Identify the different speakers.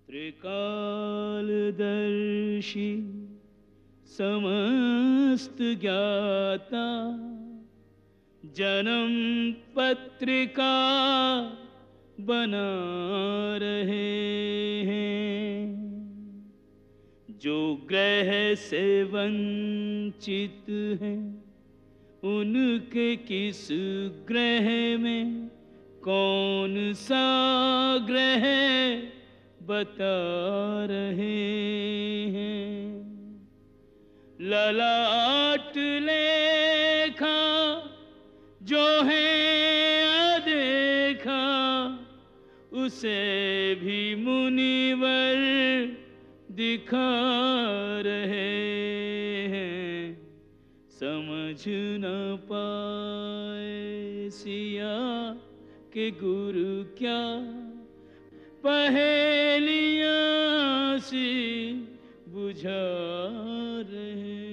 Speaker 1: त्रिकालदर्शी समस्त ज्ञाता जन्म पत्रिका बना रहे हैं। जो ग्रह से वंचित हैं उनके किस ग्रह में कौन सा ग्रह बता रहे हैं। ललाट लेखा जो है अदेखा उसे भी मुनिवर दिखा रहे हैं। समझ न पाए सिया के गुरु क्या पहेलियां सी बुझा रहे।